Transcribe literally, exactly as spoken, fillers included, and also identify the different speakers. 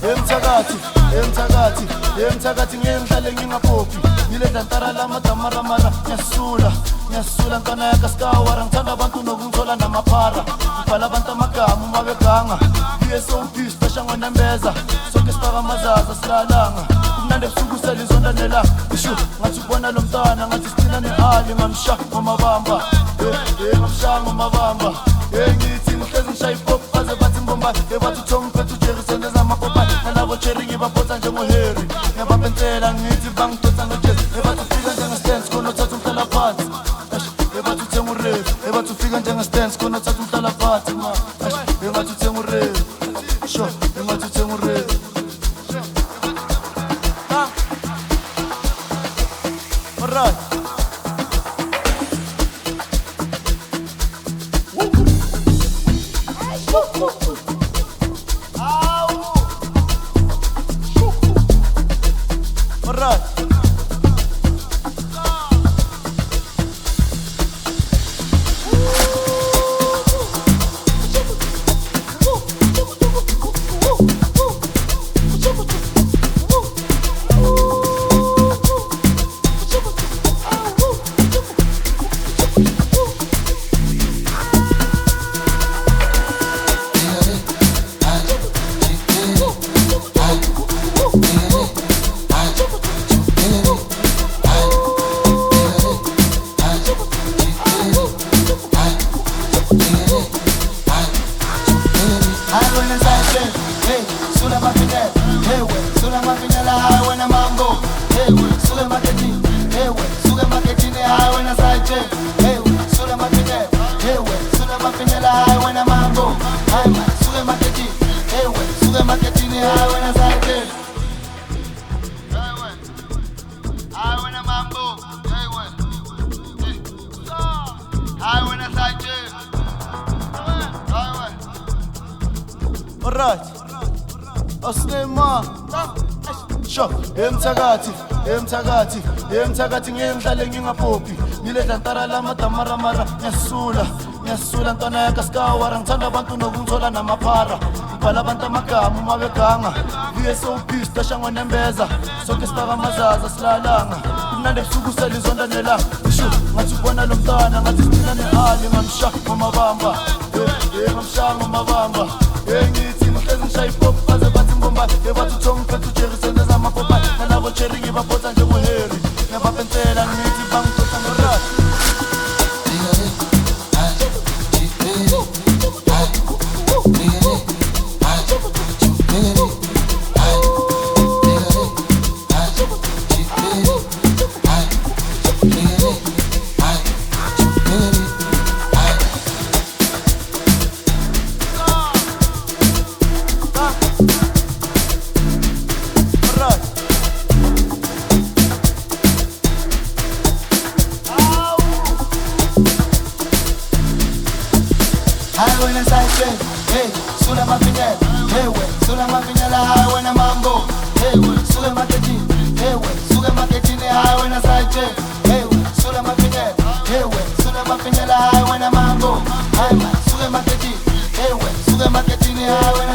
Speaker 1: emthakathi emthakathi emthakathi ngihlale ngingaphophi ngiledla ntara lama damara mara nyasula nyasula nkana yakaskawara ngithanda abantu nokungithola namaphara ngibhala abantu amagama uma beganga yeso peace bashangwa nembeza sonke sifaka mazaza silalanga kumnandi ebusuku selizonda nelanga isho ngathi ubona lo mntana ngathi sicina nehali ngamsha ngomabamba eh ngamsha ngomabamba eh ngithi ngihlezi ngishaya ipop baze bathi ngomba ebathi Tom Pethu Jerry sendeza amapopa nalabo Cherry ngibapotha njengoHarry ngiyabapensela ngithi bangidotsa ngejazz ebathi ufika njengestance khona uthatha umhlala phansi ebathi uthenga urave ebathi ufika njengestance khona uthatha umhlala phansi ma ebathi uthenga urave sho ebathi uthenga urave alright alright asinema sho emthakathi emthakathi emthakathi ngihlale ngingaphophi ngiledla ntara lama damara mara nyasula nyasula ntwana yakaskawara ngithanda abantu nokungithola namaphara ngibhala abantu amagama uma beganga yeso peace bashangwa nembeza sonke sifaka mazaza silalanga kumnandi ebusuku selizonda nelanga isho ngathi ubona lo mntana ngathi sicina nehali ngamsha ngomabamba eh ngamsha ngomabamba eh ngithi ngihlezi ngishaya ipop baze bathi ngomba ebathi Tom Pethu Jerry sendeza amapopa nalabo Cherry ngibapotha njengoHarry ngiyabapensela ngithi bangidotsa ngorati Suga marketing, hey, suga marketing, hey,